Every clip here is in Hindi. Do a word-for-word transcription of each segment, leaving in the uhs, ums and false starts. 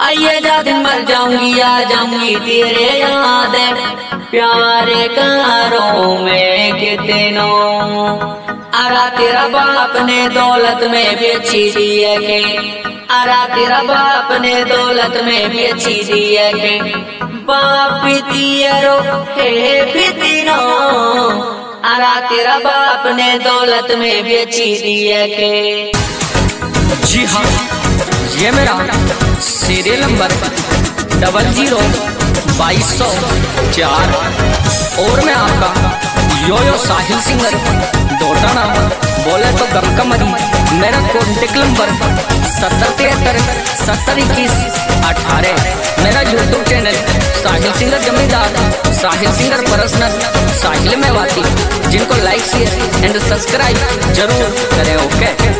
आइए जा दिन मर जाऊंगी आ जाऊंगी तेरे याद प्यार कारों में कितनो अरा तेरा बाप ने दौलत में बेची दी है के अरा तेरा बाप ने दौलत में बेची दी है के बाप पितियरो हे पितिनो अरा तेरा बाप ने दौलत में बेची दी है के। जी हाँ, ये मेरा सीरियल नंबर डबल जीरो बाईस सौ चार और मैं आपका यो यो साहिल सिंगर डोटाना बोले तो गमकमरी। मेरा कॉन्टेक्ट नंबर सत्तर तिहत्तर सत्तर इक्कीस अठारह। मेरा YouTube channel Sahil singer Zamindar, Sahil singer personal, Sahil Mewati. जिनको लाइक शेयर एंड सब्सक्राइब जरूर करें। ओके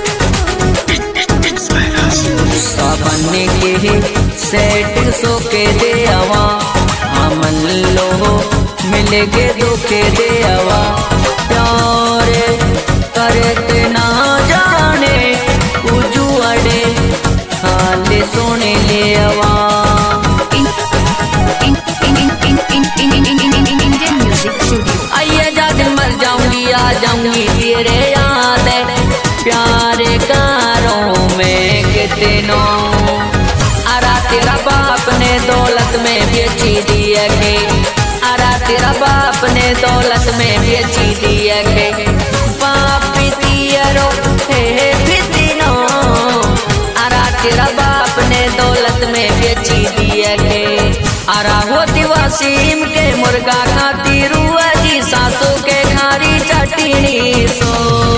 साबने के सेट सो के दे आवा हमन लो मिलेगे धोखे दे आवा प्यार करते ना जाने उजुआड़े हाल सोने ले आवा। आइए जा दिन मर जाऊंगी आ जाऊंगी तेरे याद प्यार कारों में कितनो अरा तेरा बाप ने दौलत में बेची दी है के अरा तेरा बाप ने दौलत में बेची दी है के बाप पितियरो हे पितिनो अरा तेरा बाप ने दौलत में बेची दी है के अरा होती वसीम के मुर्गा खाती रुआ जी सासू के खारी चटनी सो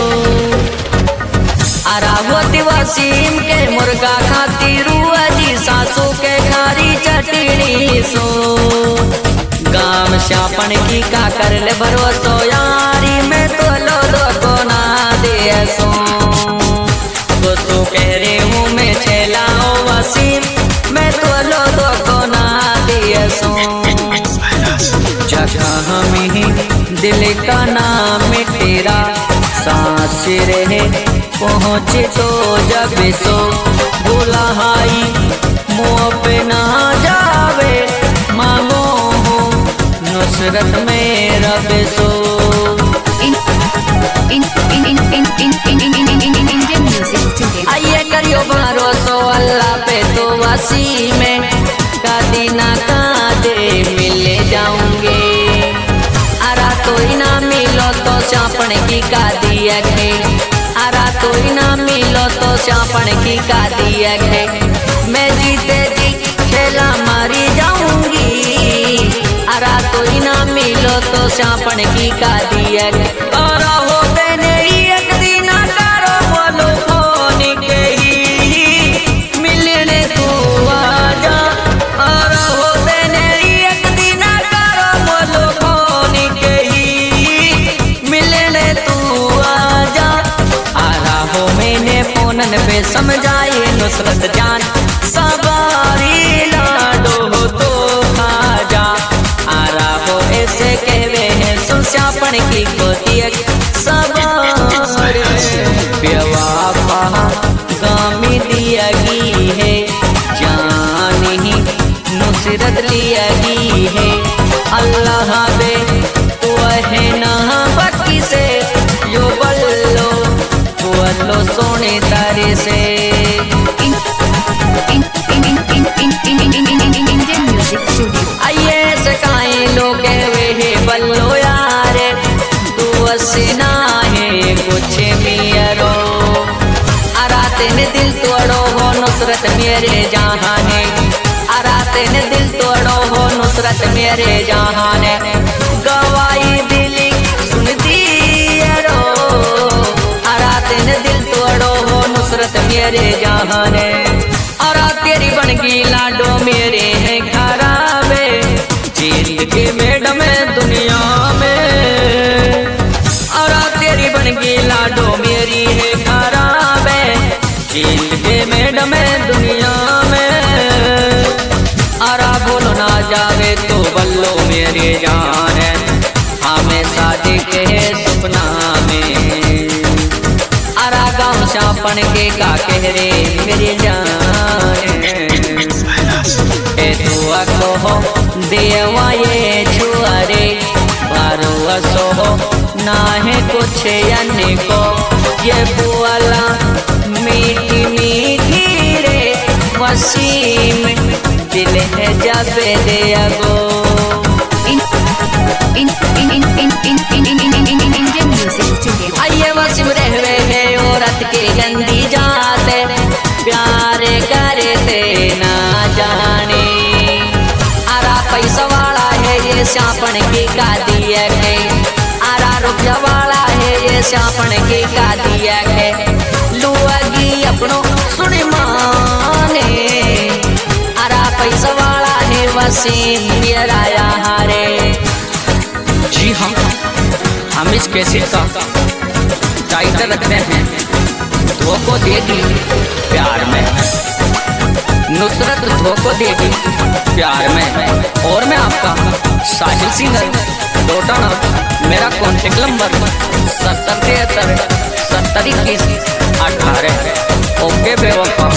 अरा होती वसीम के मुर्गा खाती रुआ जी सासू के खारी चटनी सो गाम श्यापन की का कर ले भरोसो यारी में तो लो दो को ना दे सो दोस्तों कह रही हूँ मैं चलाओ वसीम मैं तो लो दो को ना दे सो जगह में दिल का नाम तेरा सांस रहे पहुँचे तो जब सो बुलाहाई मुँह पे ना जावे मांगो हो नुसरत में रब सो। आइए करियो भरोसो अल्लाह पे तो वसी में कदी ना कादे मिले जाऊंगे अरा तो ही ना मिलो तो चापण की कादी है अरा तो ही ना मिलो तो चापण की कादी है मैं जीते जी खेला मारी जाऊंगी अरा तो ही ना मिलो तो चापण की कादी है अरा होते नहीं एक दिन करो बोलो फोन के ही मिलने तू आजा अरा होते नहीं एक दिन करो बोलो फोन के ही मिलने तू आजा आरा हो मैंने फोनन पे समझाए नुसरत जान सवारी लाडो हो तो खाजा आरा हो ऐसे कहवे हैं सुस्यापन की गोती सवारी बेवाफा गामी दिया गी है जान ही नुसरत लिया गी है अल्लाह बे तो है ना बाकी से यो बल्लो बल्लो सोने तारे से। आइए सकाए लोग वे बल्लो यार तू हसीना है कुछ मियरो अरा तेने दिल तोड़ो हो नुसरत मेरे जहाने अरा तेने दिल तोड़ो हो नुसरत मेरे जहाने गवाई दिली सुन दियरो अरा तेने दिल तोड़ो हो नुसरत मेरे जहाने अरा तेरी बनगी लाडो मेरे है खराबे जिंदगी मैडम दुनिया में अरा तेरी बनगी लाडो मेरी है खराबे जिंदगी मैडम दुनिया में अरा बोलो ना जावे तो बल्लो मेरे जान है हमें शादी के सपना में अरा गाँव शापन के का कह रे मेरी जान। बारुआ को हो देवा ये छुआरे बारुआ सो हो ना है कुछ अन्य को ये बुआला मीठी मीठी रे वसीम दिल है जब दे अगो इंडियन म्यूजिक स्टूडियो। आइए वसीम रहवे है औरत के गंदी जाते प्यार करते ना जाने आरा पैसा वाला है ये श्यापन की का दिया के आरा रुपया वाला है ये श्यापन की का दिया के लुआगी अपनों सुनी माने आरा पैसा वाला है वसीम मेरा हारे। जी हाँ, हम इस कैसेट का टाइटल रखते हैं धोखो देगी प्यार में, नुसरत धोखो देगी प्यार में। और मैं आपका साहिल सिंगर डोटाना, मेरा कॉन्टेक्ट नंबर सत्तर तिहत्तर सत्तर इक्कीस अठारह। ओके बेवफा।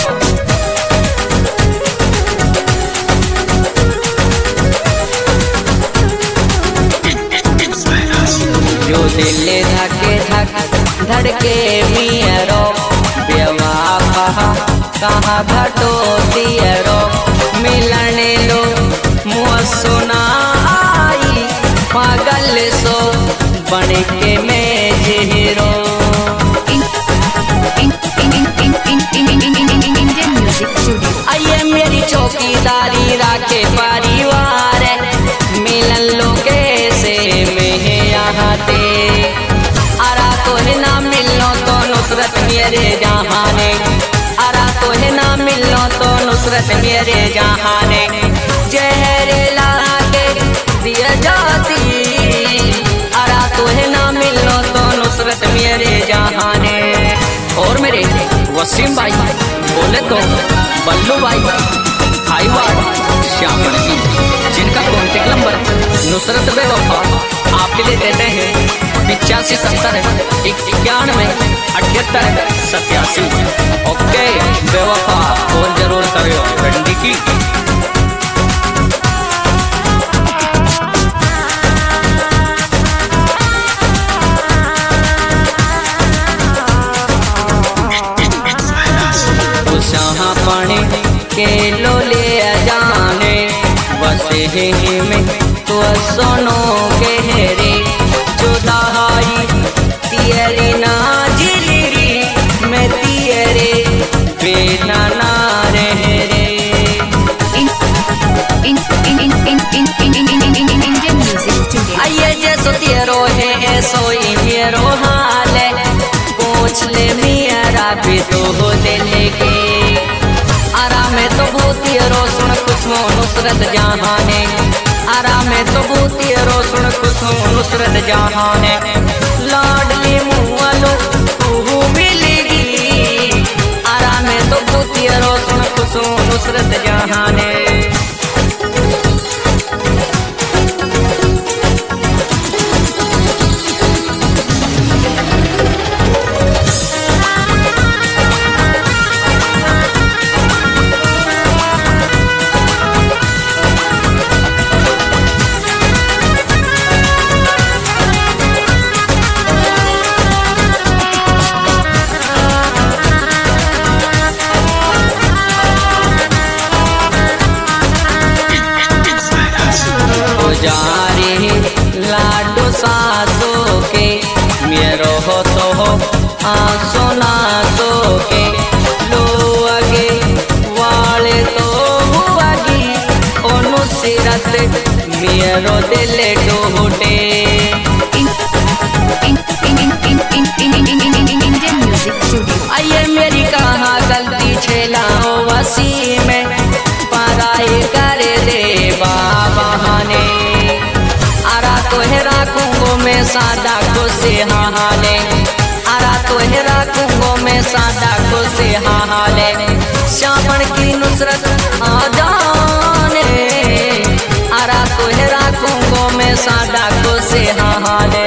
जो दिल धके धक धड़के मियरो बेवफा कहाँ घटो दियरो मिलने लो मुँह सुना आई पागल सो बन के मैं जेरो। Indian music studio. आइए मेरी चौकीदारी राखे परिवार मिलन लो कैसे में यहाँ ते आरा तो है ना मिलो तो नुसरत मेरे जहाने आरा तो है ना मिलो तो नुसरत मेरे जहाने जहरे लाके दिया जाती आरा तो है ना मिलो तो नुसरत मेरे जहाने। और मेरे वसीम भाई बोले तो बल्लू भाई भाई वार्ड श्यामन की, जिनका कॉन्टेक्ट नंबर नुसरत बेवफा आपके लिए देते हैं पिचासी सत्तर इक्यानवे अठहत्तर सत्यासी। ओके बेवफा कॉल जरूर करो भिंडी की। जहाँ पानी के लो ले जाने वसे में तो सोनो के रे जुदाई तियरी ना जिलरी मैं तियरे बेना ना रह रे। Indian music studio. आइए जैसो तेरो है ऐसो ही मेरो हाल है पूछ ले मेरा भी तो हो दिल के आराम है तो भूती रोशन खुशबू नुसरत जहाने आराम है तो भूती रोशन खुशबू नुसरत जहाने लाडली मुआलो तू मिलेगी आराम है तो भूती रोशन खुशबू नुसरत जहाने। लाडो सासो के मेरो हो तो हो आसो नासो के लो आगे वाले तो हुआगी ओनु सिरत मेरो दिल टूटे। Indian music studio. आइए मेरी कहाँ गलती छेला वसी में पराई कर दे बाबा ने आरा तो है राखूंगो मैं सादा को से हाले आरा तो है राखूंगो मैं सादा को से हाले श्यामण की नुसरत आ जाने आरा तो है राखूंगो मैं सादा को से हाले।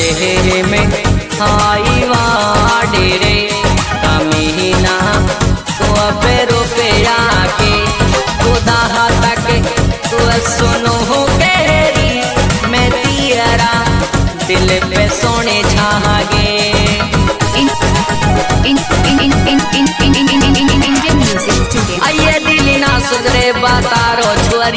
में हाई